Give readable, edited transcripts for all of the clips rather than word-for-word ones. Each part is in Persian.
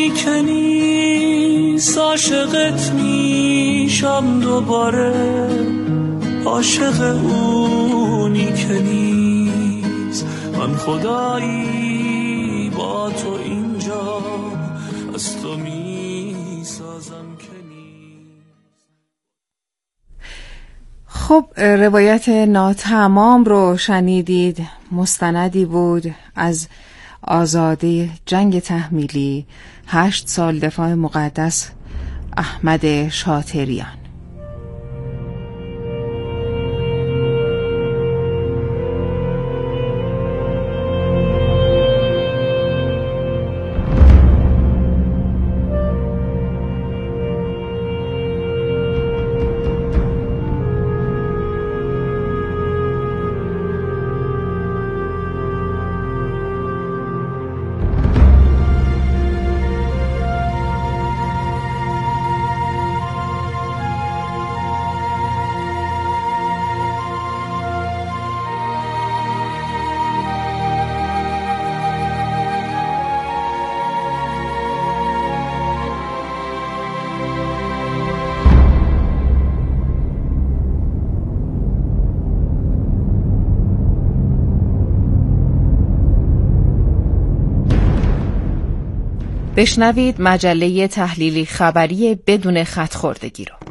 که نیست عاشقت میشم دوباره، عاشق اونی که نیست. من خدایی با تو اینجا از تو میسازم که نیست. خب روایت ناتمام رو شنیدید. مستندی بود از آزاده جنگ تحمیلی، 8 سال دفاع مقدس، احمد شاطریان. بشنوید مجله تحلیلی خبری بدون خط خوردگی رو.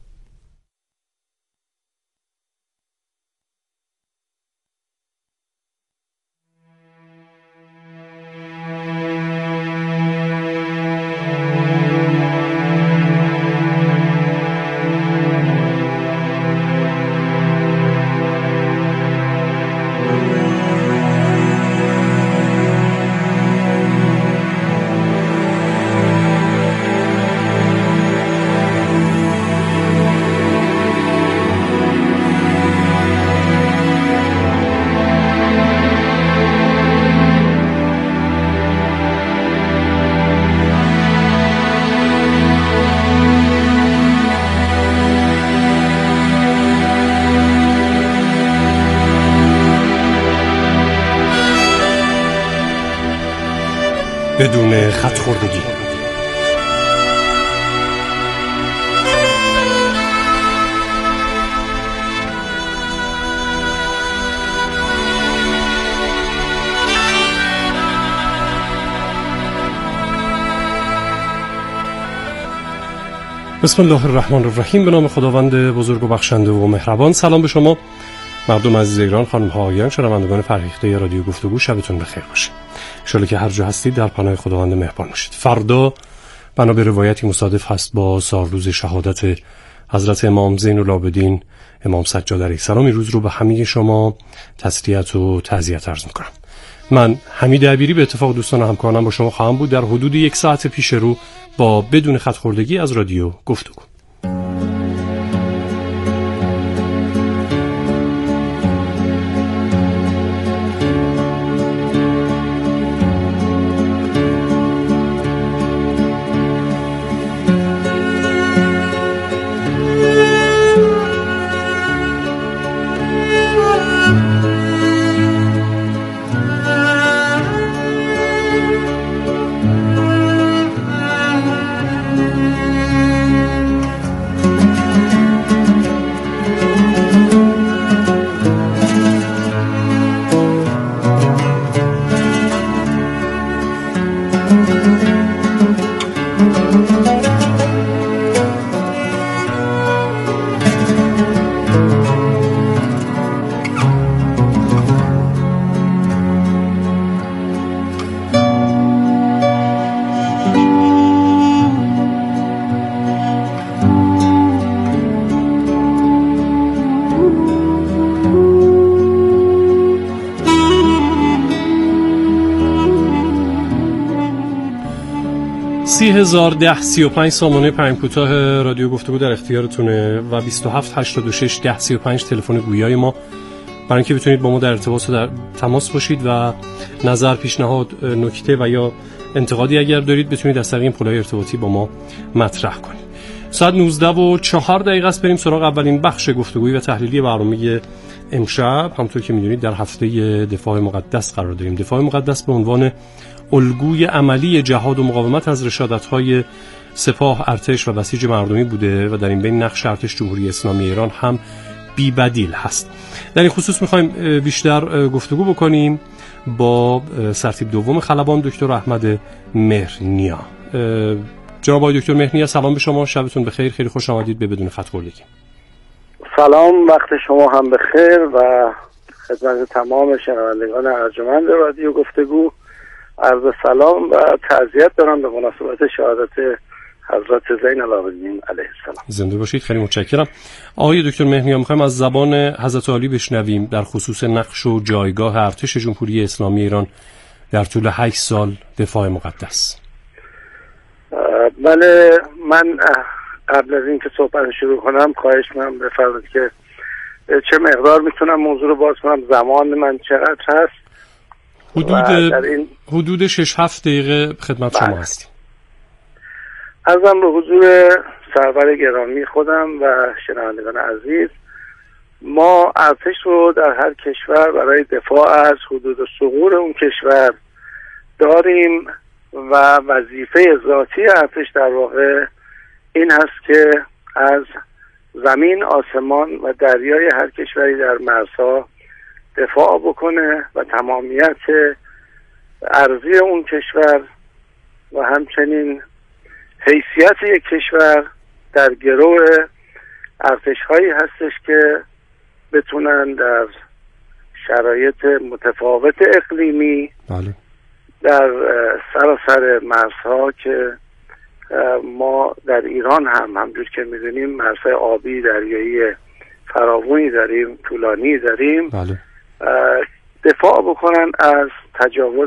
بدون خط خوردگی. بسم الله الرحمن الرحیم. به نام خداوند بزرگ و بخشنده و مهربان. سلام به شما مردم عزیز ایران، خانم ها آقایان، شنوندگان فرهیخته رادیو گفتگو. شبتون بخیر باشه. ان شاءالله که هر جا هستید در پناه خداوند مهربان باشید. فردا بنا به روایتی مصادف هست با سالروز شهادت حضرت امام زین العابدین امام سجاد علیه السلام. این روز رو به همه شما تسلیت و تعزیت عرض می‌کنم. من حمید عبیری به اتفاق دوستان و همکارانم با شما خواهم بود در حدود 1 ساعت پیش رو با بدون خط خوردگی از رادیو گفتگو. $30,010 35 سامانه پیام کوتاه رادیو گفتگو در اختیارتونه و 27 86 10 35 تلفن گویای ما، برای اینکه بتونید با ما در ارتباط و در تماس باشید و نظر، پیشنهاد، نکته و یا انتقادی اگر دارید بتونید از طریق این پلهای ارتباطی با ما مطرح کنید. ساعت 19:04 است. بریم سراغ اولین بخش گفتگویی و تحلیلی برنامه امشب. همونطور که میدونید در هفته دفاع مقدس قرار داریم. دفاع مقدس به عنوان الگوی عملی جهاد و مقاومت از رشادت‌های سپاه، ارتش و بسیج مردمی بوده و در این بین نقش ارتش جمهوری اسلامی ایران هم بی‌بدیل هست. در این خصوص می‌خوایم بیشتر گفتگو بکنیم با سرتیپ دوم خلبان دکتر احمد مهرنیا. جناب آقای دکتر مهرنیا، سلام به شما، شبتون بخیر، خیلی خوش آمدید به بدون خط خردگی. سلام، وقت شما هم بخیر و خدمت تمام شنوندگان ارجمند رادیو گفتگو عرض سلام و تعزیت دارم به مناسبت شهادت حضرت زین العابدین علیه السلام. زنده باشید، خیلی متشکرم. آقای دکتر مهرنیا، می‌خوایم از زبان حضرت عالی بشنویم در خصوص نقش و جایگاه ارتش جمهوری اسلامی ایران در طول 8 سال دفاع مقدس. بله، من قبل از اینکه صحبت شروع کنم خواهش می‌کنم بفرمایید که چه مقدار میتونم موضوع رو باز کنم، زمان من چقدر هست؟ حدود 6-7 دقیقه خدمت شما هستیم. عرضم به حضور سرور گرامی خودم و شنوندگان عزیز، ما ارتش رو در هر کشور برای دفاع از حدود و ثغور اون کشور داریم و وظیفه ذاتی ارتش در واقع این هست که از زمین، آسمان و دریای هر کشوری در مرزها دفاع بکنه و تمامیت ارضی اون کشور و همچنین حیثیت یک کشور در گروه ارتش هایی هستش که بتونن در شرایط متفاوت اقلیمی در سراسر مرزها که ما در ایران همجور که میدونیم مرزهای آبی، دریایی فراوانی داریم، طولانی داریم، دفاع بکنن از تجاوز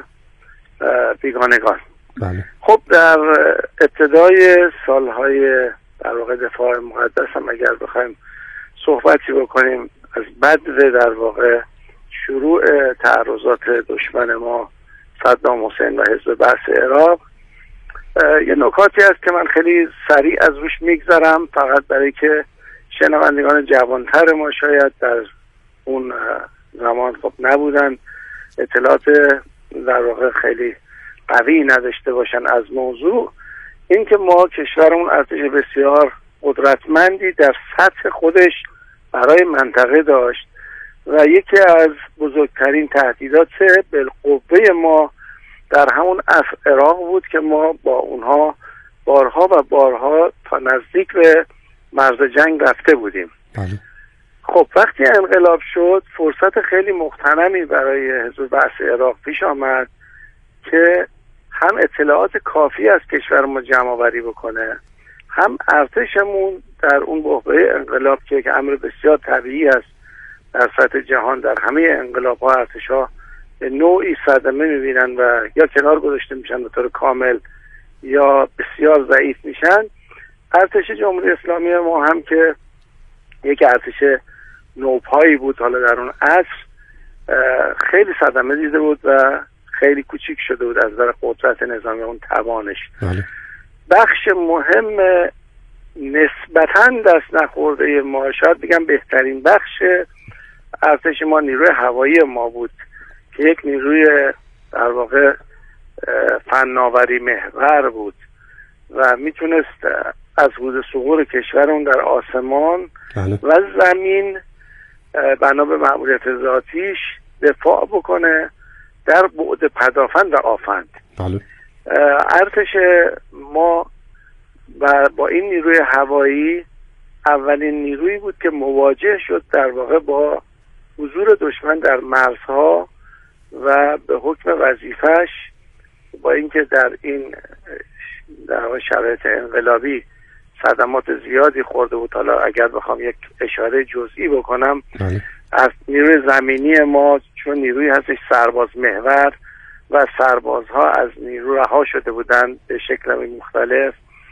بیگانگان. خب در ابتدای سالهای در واقع دفاع مقدس هم اگر بخوایم صحبتی بکنیم از بدو در واقع شروع تعرضات دشمن ما صدام حسین و حزب بعث عراق، یه نکاتی هست که من خیلی سریع از روش میگذرم فقط برای که شنوندگان جوانتر ما شاید در اون زمان خب نبودن، اطلاعات در واقع خیلی قوی نداشته باشن از موضوع. این که ما کشورمون ارتش بسیار قدرتمندی در سطح خودش برای منطقه داشت و یکی از بزرگترین تهدیدات بالقوه ما در همون عراق بود که ما با اونها بارها و بارها تا نزدیک به مرز جنگ رفته بودیم. خب وقتی انقلاب شد فرصت خیلی مغتنمی برای حزب بعث عراق پیش آمد که هم اطلاعات کافی از کشور ما جمع آوری بکنه، هم ارتشمون در اون بحبوحه انقلاب که یک امر بسیار طبیعی است در سطح جهان، در همه انقلاب ها ارتش ها به نوعی صدمه میبینن و یا کنار گذاشته میشن به طور کامل یا بسیار ضعیف میشن. ارتش جمهوری اسلامی ما هم که یک ارتش نوپایی بود حالا در اون عصر، خیلی صدمه دیده بود و خیلی کوچیک شده بود از نظر قدرت نظامی اون توانش. بخش مهم نسبتاً دست نخورده ما، شاید بگم بهترین بخش ارتش ما، نیروی هوایی ما بود که یک نیروی در واقع فناوری محور بود و میتونست از حدود ثغور کشورمون در آسمان و زمین بنا به مأموریت ذاتیش دفاع بکنه در بعد پدافند و آفند. ارتش ما با این نیروی هوایی اولین نیرویی بود که مواجه شد در واقع با حضور دشمن در مرزها و به حکم وظیفش، با اینکه در این در شرایط انقلابی صدمات زیادی خورده بود. حالا اگر بخوام یک اشاره جزئی بکنم از نیروی زمینی ما، چون نیروی هستش سرباز محور و سربازها از نیرو رها شده بودند به شکل مختلف،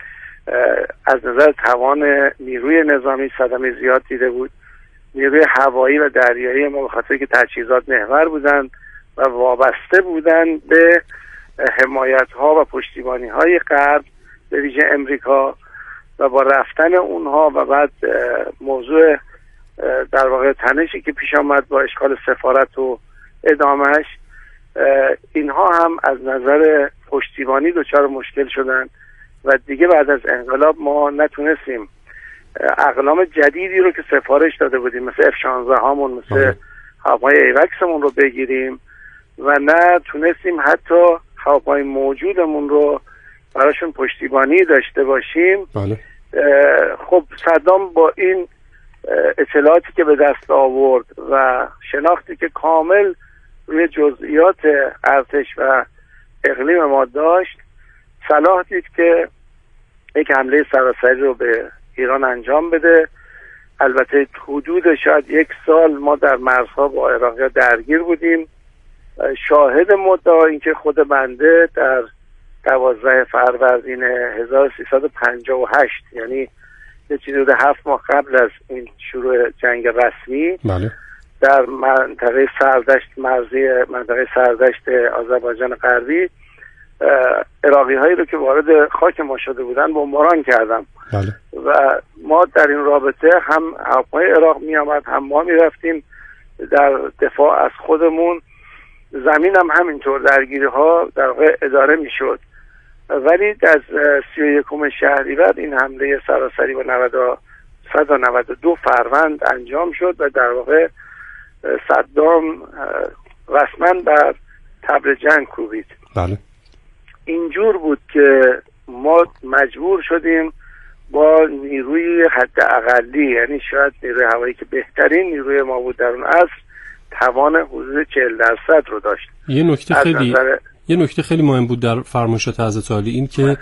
از نظر توان نیروی نظامی صدمه زیاد دیده بود. نیروی هوایی و دریایی ما به خاطر که تجهیزات محور بودند و وابسته بودند به حمایت ها و پشتیبانی های غرب به ویژه امریکا، و با رفتن اونها و بعد موضوع در واقع تنشی که پیش آمد با اشغال سفارت و ادامهش، اینها هم از نظر پشتیبانی دچار مشکل شدن و دیگه بعد از انقلاب ما نتونستیم اقلام جدیدی رو که سفارش داده بودیم مثل F-16 هامون، مثل هواپیمای ایوکسمون رو بگیریم و نه تونستیم حتی هواپیمای موجودمون رو براشون پشتیبانی داشته باشیم. بله. خب صدام با این اطلاعاتی که به دست آورد و شناختی که کامل روی جزئیات ارتش و اقلیم ما داشت، صلاح دید که یک حمله سراسری رو به ایران انجام بده. البته حدود شاید 1 سال ما در مرزها با عراقی‌ها درگیر بودیم. شاهد مدعا این که خود بنده در 12 فروردین 1358 یعنی یه چیزی حدود 7 ماه قبل از این شروع جنگ رسمی، بله، در منطقه سردشت آذربایجان غربی عراقی هایی رو که وارد خاک ما شده بودن بمباران کردم. بله. و ما در این رابطه هم هواپیمای عراق می آمد، هم ما می رفتیم در دفاع از خودمون. زمین هم همینطور درگیری ها در واقع اداره می شد. ولی از 31 شهریور این حمله سراسری با 192 فروند انجام شد و در واقع صدام رسما بر طبل جنگ کوبید. بله. اینجور بود که ما مجبور شدیم با نیروی حد اقلی، یعنی شاید نیروی هوایی که بهترین نیروی ما بود در اون عصر، توان حدود 40% رو داشت. یه نکته خیلی مهم بود در فرمایشات حضرت عالی این که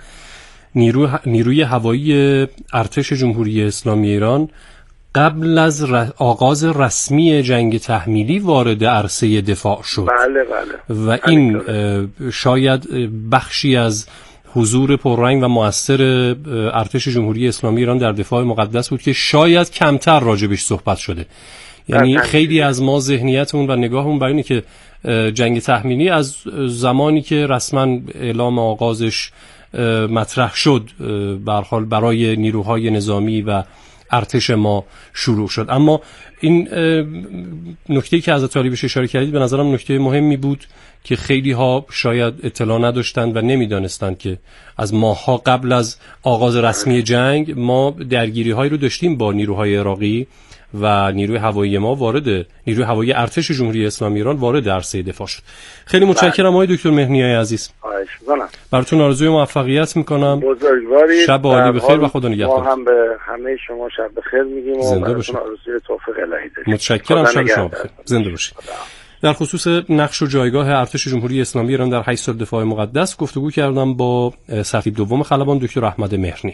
نیروی هوایی ارتش جمهوری اسلامی ایران قبل از آغاز رسمی جنگ تحمیلی وارد عرصه دفاع شد. بله بله. و این شاید بخشی از حضور پررنگ و مؤثر ارتش جمهوری اسلامی ایران در دفاع مقدس بود که شاید کمتر راجبش صحبت شده. یعنی خیلی از ما ذهنیتمون و نگاهمون بر اینه که جنگ تحمیلی از زمانی که رسما اعلام آغازش مطرح شد به هر حال برای نیروهای نظامی و ارتش ما شروع شد. اما این نکته‌ای که حضرت عالی بهش اشاره کردید به نظرم نکته مهمی بود که خیلی ها شاید اطلاع نداشتند و نمیدانستند که از ماه‌ها قبل از آغاز رسمی جنگ ما درگیری هایی رو داشتیم با نیروهای عراقی و نیروی هوایی ما نیروی هوایی ارتش جمهوری اسلامی ایران وارد عرصه دفاع شد. خیلی متشکرم آقای دکتر مهنیای عزیز. براتون آرزوی موفقیت میکنم. بزرگوارید. شب عالی بخیر و خدا نگهدار. ما هم به همه شما شب بخیر میگیم و براتون آرزوی توفیق الهی داریم. متشکرم. شب شما بخیر. زنده باشید. در خصوص نقش و جایگاه ارتش جمهوری اسلامی ایران در 8 سال دفاع مقدس گفتگو کردم با سفیر دوم خلبان دکتر احمد مهرنی.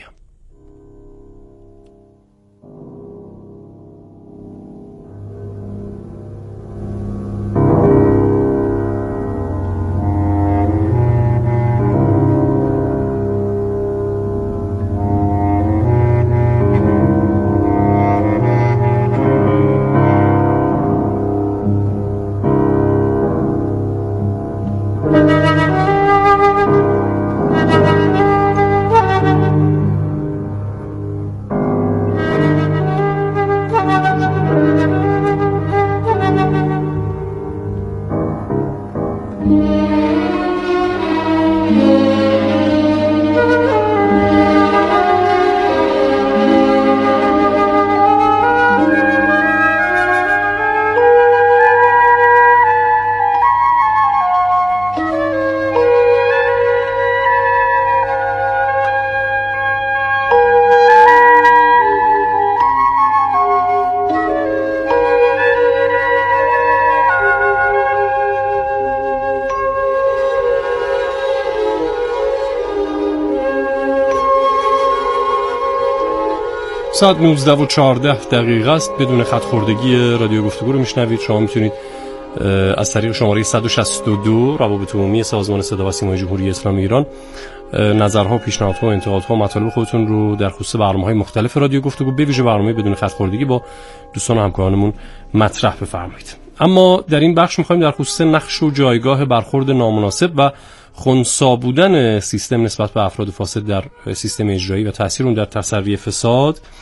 ساعت 19:14 است. بدون خط خوردگی رادیو گفتگو رو میشنوید. شما میتونید از طریق شماره 162 روابط عمومی سازمان صدا و سیمای جمهوری اسلامی ایران نظرها، پیشنهادها و انتقادها و مطالب خودتون رو در خصوص برنامه‌های مختلف رادیو گفتگو به ویژه برنامه بدون خط خوردگی با دوستان و همکارانمون مطرح بفرمایید. اما در این بخش می‌خوایم در خصوص نقش و جایگاه برخورد نامناسب و خنثی بودن سیستم نسبت به افراد فاسد در سیستم اجرایی و تاثیر اون در تسری فساد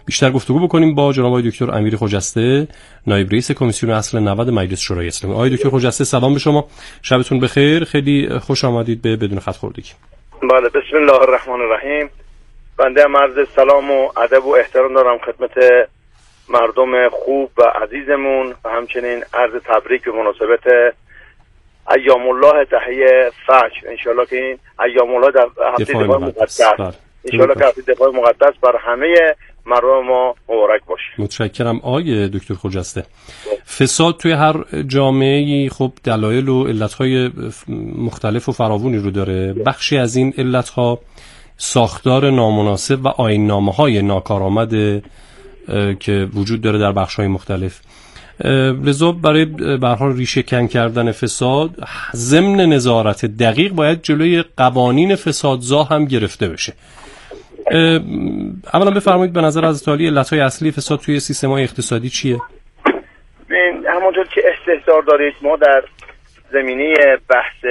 بیشتر گفتگو بکنیم با جناب آقای دکتر امیر خجسته، نایب رئیس کمیسیون اصل 90 مجلس شورای اسلامی. آقای دکتر خجسته سلام به شما، شبتون بخیر، خیلی خوش آمدید به بدون خط خوردگی. بله، بسم الله الرحمن الرحیم. بنده عرض سلام و ادب و احترام دارم خدمت مردم خوب و عزیزمون و همچنین عرض تبریک به مناسبت ایام الله تحیه فجر. انشالله که این ایام الله در هفته دفاع مقدس، انشالله که هفته دفاع مقدس بر همه مردم ما مبارک باشه. متشکرم. آقای دکتر خجسته، فساد توی هر جامعه‌ای خب دلایل و علت‌های مختلف و فراوانی رو داره. بخشی از این علت‌ها ساختار نامناسب و آیین‌نامه‌های ناکارآمد که وجود داره در بخش‌های مختلف. لذا برای به هر حال ریشه کن کردن فساد ضمن نظارت دقیق باید جلوی قوانین فسادزا هم گرفته بشه. اولا بفرمایید به نظر حضرت عالی علت‌های اصلی فساد توی سیستم‌های اقتصادی چیه؟ همونطور که استحضار دارید ما در زمینه بحث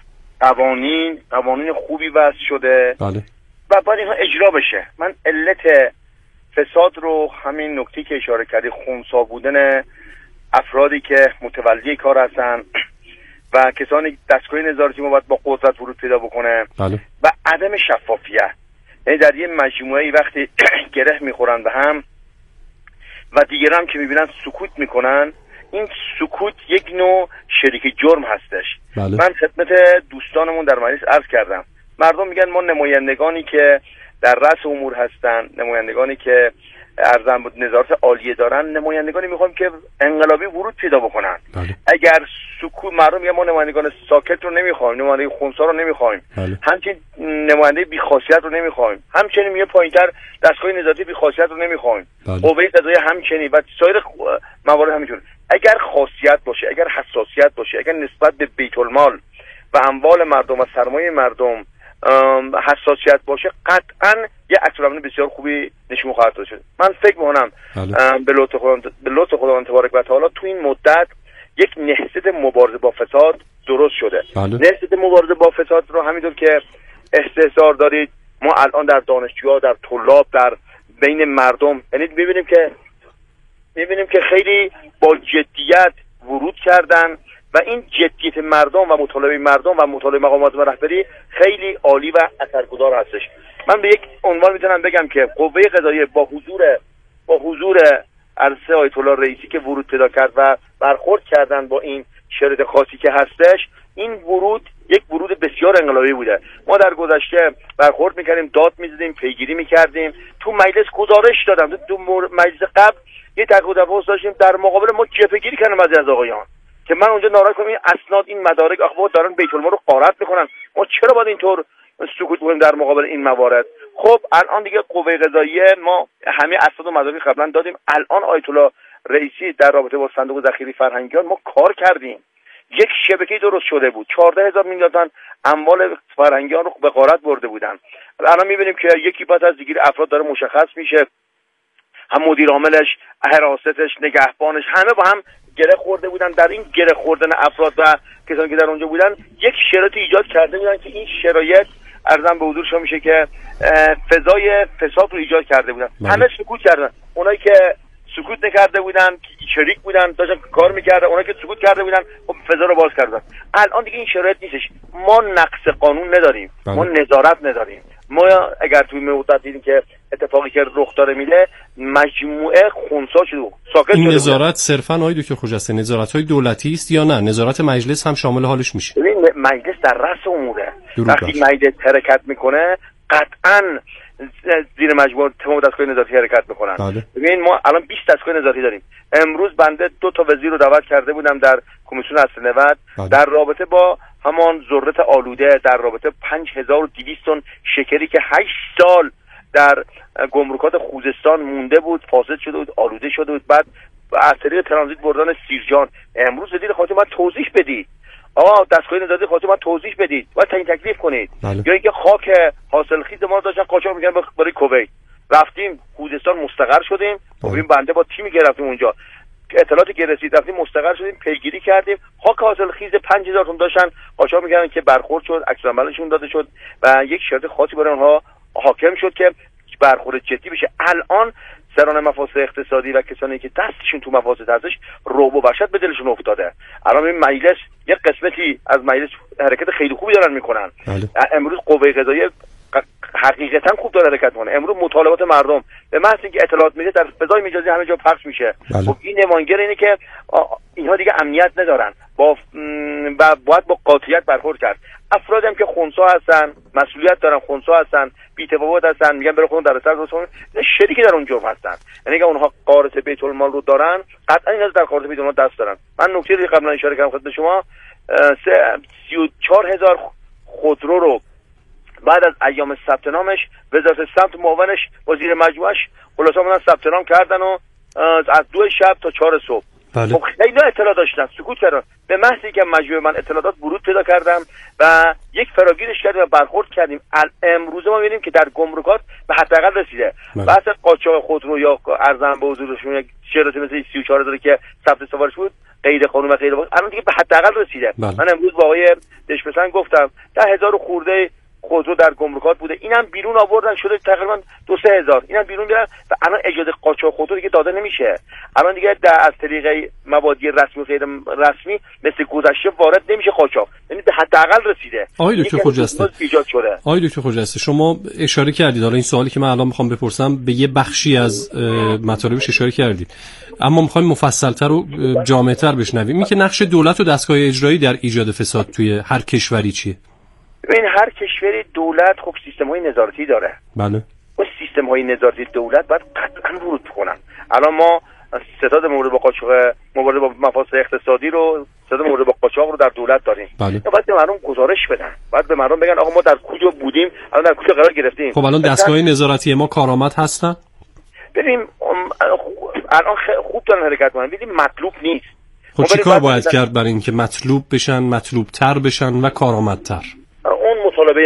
قوانین خوبی وضع شده. بله. و باید اینها اجرا بشه. من علت فساد رو همین نکته که اشاره کردی، خنثی بودن افرادی که متولی کار هستن و کسانی دستگاه نظارتی ما باید با قدرت ورود پیدا بکنه. بله. و عدم شفافیت، یعنی در یه مجموعه‌ای وقتی گره میخورن به هم و دیگران هم که میبینن سکوت میکنن، این سکوت یک نوع شریک جرم هستش. بله. من خدمت دوستانمون در مجلس عرض کردم، مردم میگن ما نمایندگانی که در رأس امور هستن، نمایندگانی که ارزم بود نظارت عالیه دارن، نمایندگانی میخوام که انقلابی ورود پیدا بکنن. بله. اگر سکوت، مردم میگن ما نمایندگان ساکت رو نمیخوایم، نماینده خنثی رو نمیخوایم. بله. همچنین نماینده بی‌خاصیت رو نمیخوایم، همچنین میگه پایینتر دستگاه نظارتی بی‌خاصیت رو نمیخوایم. بله. قوه قضاییه همچنین و سایر موارد همینطور. اگر خاصیت باشه، اگر حساسیت باشه، اگر نسبت به بیت المال و اموال مردم و سرمایه مردم حساسیت باشه، قطعاً یه عکس‌العمل بسیار خوبی نشون خواهد داد. من فکر می‌کنم به لطف خداوند تبارک و تعالی تو این مدت یک نهضت مبارزه با فساد درست شده. نهضت مبارزه با فساد رو همینطور که استحضار دارید ما الان در دانشجوها، در طلاب، در بین مردم، یعنی می‌بینیم که خیلی با جدیت ورود کردن و این جدیت مردم و مطالبه مردم و مطالبه مقامات رهبری خیلی عالی و اثرگذار هستش. من به یک عنوان میتونم بگم که قوه قضاییه با حضور عرصه آیت الله رئیسی که ورود پیدا کرد و برخورد کردن با این شرط خاصی که هستش، این ورود یک ورود بسیار انقلابی بوده. ما در گذشته برخورد میکردیم، داد میزدیم، پیگیری میکردیم، تو مجلس گزارش دادم، تو مجلس قبل یه تقاضا داشتیم، در مقابل ما جبهه‌گیری کردن بعضی از آقایان که من اونجا ناراحت کنم این اسناد، این مدارک آخه دارن بیت المال رو غارت میکنن، ما چرا باید اینطور سکوت کنیم در مقابل این موارد؟ خب الان دیگه قوه قضاییه ما همه اسناد و مدارک قبلا دادیم. الان آیت الله رئیسی در رابطه با صندوق ذخیره فرهنگیان ما کار کردیم، یک شبکه درست شده بود، 14,000 میلیون تومان اموال فرهنگیان رو به غارت برده بودن. الان میبینیم که یکی پس از دیگه افراد داره مشخص میشه، هم مدیر عاملش، حراستش، نگهبانش، همه با هم گره خورده بودن. در این گره خوردن افراد و کسانی که در اونجا بودن یک شرایطی ایجاد کرده بودن که این شرایط ارزم به حضور شما میشه که فضای فساد رو ایجاد کرده بودن. همه سکوت کردن، اونایی که سکوت نکرده بودن، شریک بودن، داشتن کار میکردن، اونایی که سکوت کرده بودن خب فضا رو باز کردن. الان دیگه این شرایط نیستش. ما نقص قانون نداریم، ما نظارت نداریم. ما اگر توی مدت دیدیم که اتفاقی که رخ داره میده، مجموعه خنثی شده، ساکت شده. این نظارت صرفاً آقای دکتر خجسته نظارت‌های دولتی است یا نه نظارت مجلس هم شامل حالش میشه؟ ببین مجلس در رأس اموره. وقتی مجلس حرکت میکنه قطعاً زیر مجموعه تمام دستگاه نظارتی حرکت میکنن. ببین ما الان 20 دستگاه نظارتی داریم. امروز بنده 2 تا وزیر رو دعوت کرده بودم در کمیسیون اصل 90 در رابطه با همان ذرت آلوده، در رابطه 5200 تن شکری که 8 سال در گمرکات خوزستان مونده بود، فاسد شده بود، آلوده شده بود، بعد از طریق ترانزیت بردن سیرجان. امروز وزیر خارجه باید توضیح بدید، آقا دستگاه نظارتی خودتون باید توضیح بدید، باید تعیین تکلیف کنید. یا اینکه خاک حاصلخیز ما رو داشتن قاچاق می‌کردن برای کویت، رفتیم خوزستان مستقر شدیم. ببین بنده با تیمی که رفتیم اونجا اطلاعاتی که رسید رفتیم مستقر شدیم، پیگیری کردیم، خاک حاصلخیز 5000 تن داشتن قاچاق می‌کردن که برخورد شد، عکس‌العملشون داده شد و یک شرط خاصی برای اونها حاکم شد که برخورد جدی بشه. الان سران مفاسد اقتصادی و کسانی که دستشون تو مفاسد هستش رعب و وحشت به دلشون افتاده. الان این مجلس یک قسمتی از مجلس حرکت خیلی خوبی دارن میکنن. امروز قوه قضاییه حقیقتا خوب داره حرکت کنه. امروز مطالبات مردم به محض اینکه اطلاعات میده در فضای مجازی همه جا پخش میشه. خب این نمایانگر اینه که اینها دیگه امنیت ندارن و باید با قاطعیت برخورد کرد. افرادی هم که خنثی هستن، مسئولیت دارن، خنثی هستن، بی‌تفاوت هستن، میگن برو خودت در سر درست شریکی در اون جرم هستن. یعنی که اونها قارت بیت المال رو دارن، قطعا اینا در قارت بیت المال دست دارن. من نکته رو قبلا اشاره کردم خدمت شما، 34000 خودرو رو بعد از ایام ثبت نامش وزارت ثبت معاونش وزیر مجموعش خلاصا اومدن ثبت نام کردن و از 2 شب تا 4 صبح. خب خیلی اطلاع داشتن، سکوت کردن. به محضی که مجموعه من اطلاعات ورود پیدا کردم و یک فراگیرش کردیم و برخورد کردیم، امروز ما می‌بینیم که در گمرکات به حداقل رسیده. بحث قاچاق خودرو یا ارزان به حضورشون یک شرایطی مثل 34000 که ثبت سفارش بود غیر قانونی و غیر الان دیگه به حداقل رسیده. من امروز با آقای دشپسند گفتم 10000 خورده خودرو در گمرکات بوده، اینم بیرون آوردن شده تقریبا 2-3 هزار، اینم بیرون گرفتن و الان اجازه قاچاق خودرو دیگه داده نمیشه. الان دیگه از طریق مبادی رسمی و غیر رسمی مثل گذشته وارد نمیشه قاچاق، یعنی به حداقل رسیده. آقای دکتر خجسته ایجاد شده. آقای دکتر خجسته شما اشاره کردید، حالا این سوالی که من الان میخوام بپرسم به یه بخشی از مطالبش اشاره کردید، اما میخوایم مفصل‌تر و جامع‌تر بشنویم. این که نقش دولت و دستگاه اجرایی در ایجاد فساد توی هر کشوری چیه؟ ببین هر کشوری دولت خب سیستم‌های نظارتی داره. بله. اون سیستم‌های نظارتی دولت باید قطعاً ورود کنن. الان ما ستاد مورد با قاچاق، مورد با مفاسد اقتصادی رو، ستاد مورد با قاچاق رو در دولت داریم. بله. باید به مردم گزارش بدن. باید به مردم بگن آقا ما در کجا بودیم، الان در کجا قرار گرفتیم. خب الان دستگاه نظارتی ما کارآمد هستن؟ ببین الان خوب دارن حرکت می‌کنن، ببین مطلوب نیست. خب چیکار باید کرد برای اینکه مطلوب بشن، مطلوب‌تر بشن و کارآمدتر؟ اون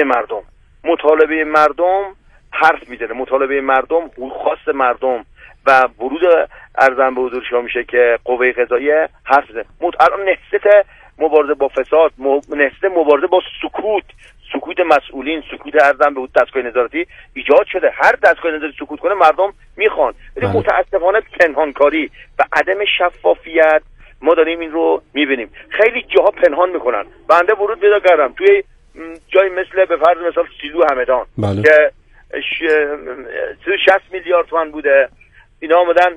مطالبه مردم حرف میزنه، مطالبه مردم خواست مردم و ورود ارزان به حضور شما میشه که قوه قضاییه حرف میزنه. الان نهضت مبارزه با فساد، نهضت مبارزه با سکوت مسئولین، سکوت ارزان به دستگاه نظارتی ایجاد شده. هر دستگاه نظارتی سکوت کنه مردم میخوان. ولی متاسفانه پنهانکاری و عدم شفافیت ما داریم این رو میبینیم. خیلی جاها پنهان میکنن. بنده ورود پیدا کردم توی جای مثل به فرض مثال سیلو همدان که 60 میلیارد تومان بوده، اینا آمدن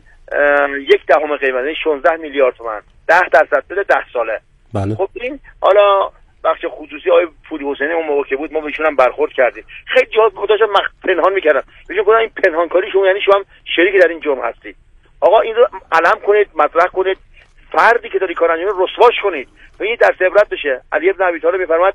1/10 قیمت، یعنی 16 میلیارد تومان، 10% بده 10 ساله. بله. خب این حالا بخش خصوصی آقای پوری حسینی اون موقع که بود ما بهشون هم برخورد کردیم. خیلی جاها گذاشتن پنهان میکردن. بهشون گفتن این پنهانکاری شما یعنی شما هم شریک در این جرم هستید. آقا این رو علم کنید، مطرح کنید، فردی که داری کار انجام میده رسواش کنید. ببینید در عبرت بشه. علی بن ابی طالب میفرماد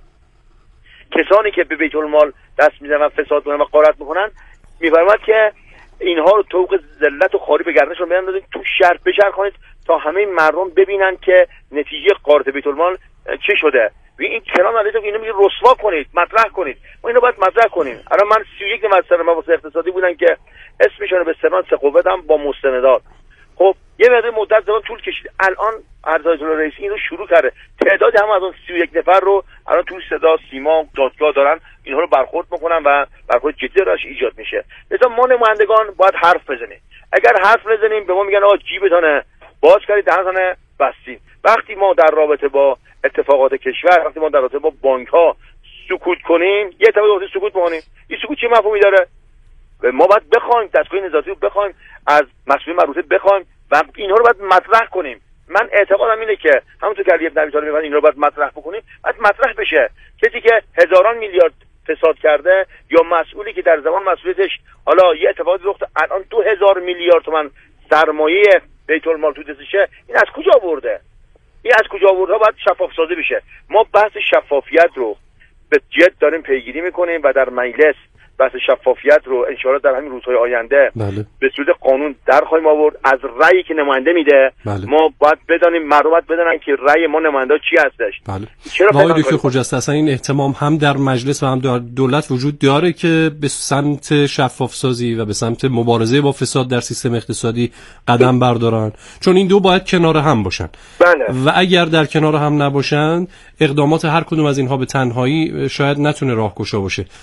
کسانی که به بیت المال دست میزنن و فساد میکنن و غارت میکنن، میفرماد که اینها رو طوق ذلت و خواری به گردنشون بیاندازید، تو شهر بچرخونید تا همه مردم ببینن که نتیجه غارت بیت المال چه شده. این کلام علیه اینو میگه رسوا کنید، مطرح کنید. ما اینو باید مطرح کنیم. الان من 31 نفر مباحث اقتصادی بودن که اسمشون رو به استناد سقوبتم با مستندات. خب یه مدت زمان طول کشید. الان ارزای رئیسی این رو شروع کرده. تعداد هم از اون 31 نفر رو الان تو صدا سیما دادگاه دارن اینها رو برخورد میکنن و برخورد جدی راش ایجاد میشه. مثلا ما نمایندگان باید حرف بزنیم. اگر حرف نزنیم به ما میگن آقا جیبتونه باز کردید، دهنتونه بستین. وقتی ما در رابطه با اتفاقات کشور، وقتی ما در رابطه با بانک ها سکوت کنیم، یه طرف سکوت بکنیم، این سکوت چه مفهومی داره؟ ما باید بخوایم دستگاه نظارتی رو بخوایم، از مسئولین مربوطه بخوایم و اینها رو باید مطرح کنیم. من اعتقادم اینه که همونطور که علی بن ابی طالب میگه این رو باید مطرح بکنیم، باید مطرح بشه. کسی که هزاران میلیارد فساد کرده یا مسئولی که در زمان مسئولیتش حالا یه اتفاقی رخ داد الان 2000 میلیارد تومان سرمایه بیت المال تو دستشه، این از کجا آورده؟ این از کجا آورده باید شفاف سازی بشه. ما بحث شفافیت رو به جد داریم پیگیری میکنیم و در مجلس بحث شفافیت رو ان شاءالله در همین روزهای آینده به صورت قانون در خواهیم آورد. از رأیی که نماینده میده ما باید بدانیم، مردم باید بدونن که رأی ما نماینده چی هستش. چرا آقای دکتر خجسته اصلا این اهتمام هم در مجلس و هم در دولت وجود داره که به سمت شفاف سازی و به سمت مبارزه با فساد در سیستم اقتصادی قدم بردارن؟ چون این دو باید کنار هم باشن. و اگر در کنار هم نباشن اقدامات هر کدوم از اینها به تنهایی شاید نتونه راهگشا باشه.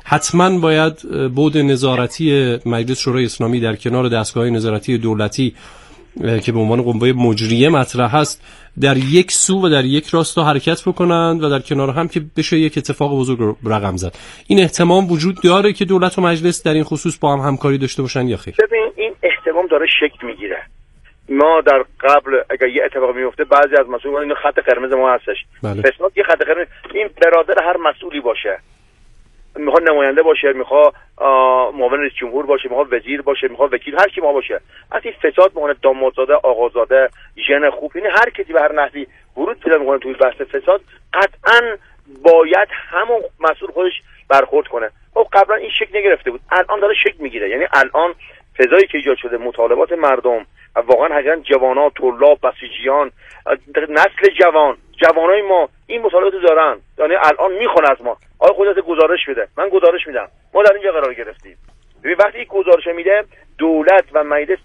حتما باید بعد نظارتی مجلس شورای اسلامی در کنار دستگاه نظارتی دولتی که به عنوان قوه مجریه مطرح هست در یک سو و در یک راستا حرکت بکنند و در کنار هم که بشه یک اتفاق بزرگ رقم زد. این احتمال وجود داره که دولت و مجلس در این خصوص با هم همکاری داشته باشن یا خیر؟ ببین این احتمال داره شکل میگیره. ما در قبل اگر یه اتفاق میفته بعضی از مسئولان این خط قرمز ما هستش. فساد یه خط قرمز، این برادر هر مسئولی باشه، میخواد نماینده باشه، میخواد معاون رئیس جمهور باشه، میخواد وزیر باشه، میخواد وکیل، هر کی ما باشه، از این فساد میکنه، دامادزاده، آقازاده، ژن خوب، یعنی هر کسی به هر نحوی ورود پیدا میکنه توی بحث فساد قطعا باید همون مسئول خودش برخورد کنه. خب قبلا این شکل نگرفته بود، الان داره شکل میگیره. یعنی الان فضایی که ایجاد شده، مطالبات مردم، واقعا حقیقتا جوانان، طلاب، بسیجیان، نسل جوانای ما این مطالبات دارن، یعنی الان میخوان از ما آقای قدرت گزارش بده، من گزارش میدم، ما در اینجا قرار گرفتیم. ببین وقتی این گزارش میده دولت و مجلس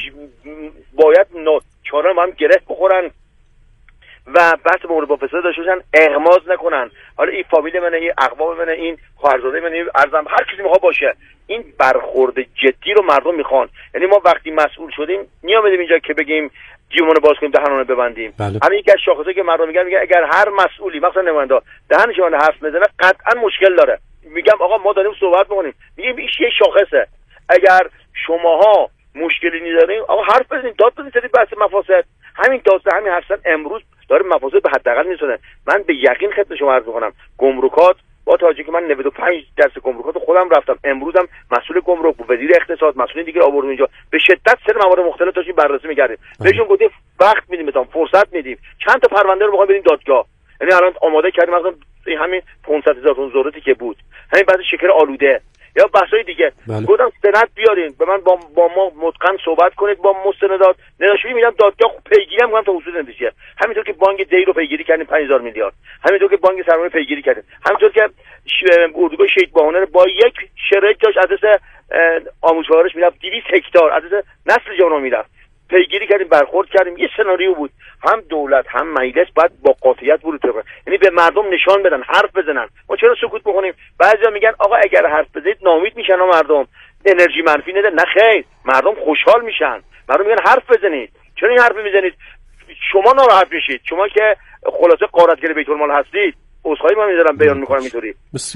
باید چاره با هم گره بخورن و بحث مورد با فساد داشته باشن، اغماض نکنن. حالا این فامیل منه، این اقوام منه، این خواهرزاده منه، ارزم هر کسی میخواد باشه، این برخورد جدی رو مردم میخوان. یعنی ما وقتی مسئول شدیم نیامدیم اینجا که بگیم جیبمون باز کنیم دهنمون ببندیم. همین یکی از شاخصایی که مردم میگن اگر هر مسئولی مثلا نماینده دهنش حرف بزنه قطعا مشکل داره. میگم آقا ما داریم صحبت میکنیم، میگیم این یه شاخصه، اگر شماها مشکلی ندارین آقا حرف بزنید، داد بزنید، سری بحث مفاسد. همین داستان همین هستن امروز داره مفاسد به حداقل میرسونه. من به یقین خدمت شما عرض میکنم گمرکات با توجه که من 95 درس گمرکات خودم رفتم، امروزم مسئول گمرک، وزیر اقتصاد، مسئولین دیگه آوردیم اینجا، به شدت سر موارد مختلف داشتیم بررسی می‌کردیم. بهشون گفتیم وقت میدیم، بهتون فرصت میدیم، چند تا پرونده رو می‌خوایم بریم دادگاه. یعنی الان آماده کردیم مثلا همین 500,000 تن ذرتی که بود، همین بعد شکر آلوده یا بحثای دیگه. گفتم سند بیارین به من با ما متقن صحبت کنید، با مستندات نشون میدم دادگاه پیگیری هم کنم تا حصول نتیجه. همینطور که بانک دی رو پیگیری کردیم 5000 میلیارد، همینطور که بانک سرمایه پیگیری کردیم، همینطور که اردوگاه شهید باهنر با یک شرایط داشت از آموزشوارش میرفت 200 هکتار از نسل جوانان میرفت، پیگیری کردیم، برخورد کردیم. یه سناریو بود، هم دولت هم مجلس باید با قاطعیت ورود کنن، یعنی به مردم نشان بدن، حرف بزنن. ما چرا سکوت بکنیم؟ بعضیا میگن آقا اگر حرف بزنید ناامید میشن مردم، انرژی منفی نده. نه خیر، مردم خوشحال میشن، مردم میگن حرف بزنید. چرا این حرف میزنید؟ شما ناراحت میشید، شما که خلاصه غارتگر بیت المال هستید. عذرخواهی من میذارم بیان میکنم اینطوری،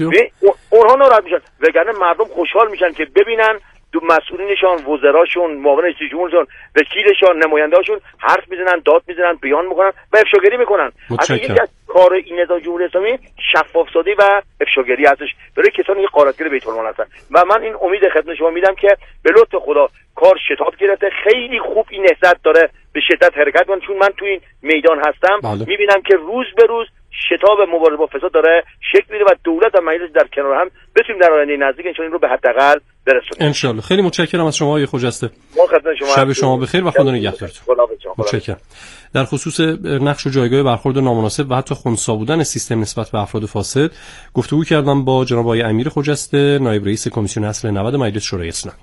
اونها ناراحت میشن، وگرنه مردم خوشحال میشن که ببینن دو مسئولینشان، وزراشون، معاون رئیس جمهورشون، وکیلشان، نماینده‌هاشون حرف میزنن، داد میزنن، بیان میکنن و افشاگری میکنن. اصلا یکی از کار این نظام جمهوری اسلامی شفاف سازی و افشاگری هستش برای کسانی که غارتگر بیت المال هستن. و من این امید خدمت شما میدم که به لطف خدا کار شتاب گرفته، خیلی خوب این نهضت داره به شدت حرکت کنه، چون من تو این میدان هستم میبینم که روز به روز شتاب مبارزه با فساد داره شکل میده و دولت و مجلس در کنار هم بتونیم در آینده نزدیک ان رو به حداقل برسونیم ان شاء الله. خیلی متشکرم از شما آقای خجسته. شب شما بخیر و خدا نگهدارتون. متشکرم. در خصوص نقش و جایگاه برخورد نامناسب و حتی خنثی بودن سیستم نسبت به افراد فاسد گفتگو کردم با جناب آقای امیر خجسته، نایب رئیس کمیسیون اصل 90 مجلس شورای اسلامی.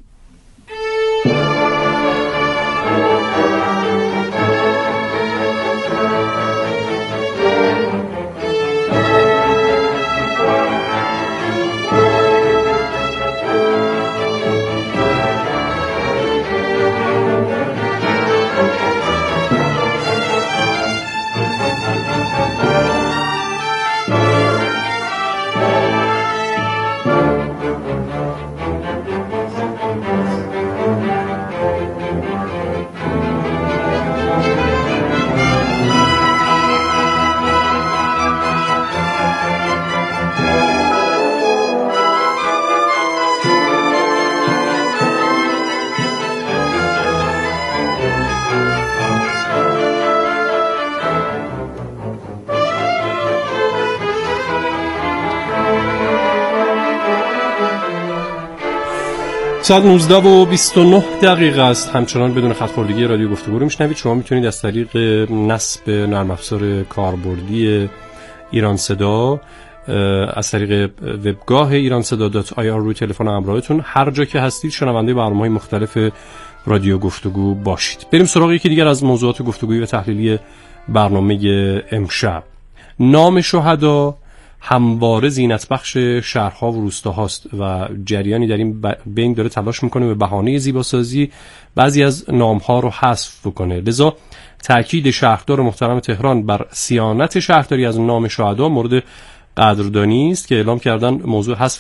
ساعت 19:29 است. همچنان بدون خط خوردگی رادیو گفتگو رو میشنوید. شما میتونید از طریق نصب نرم افزار کاربردی ایران صدا از طریق وبگاه ایرانصدا.ir روی تلفن همراهتون هر جا که هستید شنونده برنامه‌های مختلف رادیو گفتگو باشید. بریم سراغ یکی دیگر از موضوعات گفتگویی و تحلیلی برنامه امشب. نام شهدا، همواره زینت بخش شهرها و روستاهاست و جریانی در این بین داره تلاش میکنه به بهانه زیباسازی بعضی از نامها رو حذف بکنه. لذا تأکید شهردار محترم تهران بر صیانت شهرداری از نام شهدا مورد قدردانی است که اعلام کردن موضوع حذف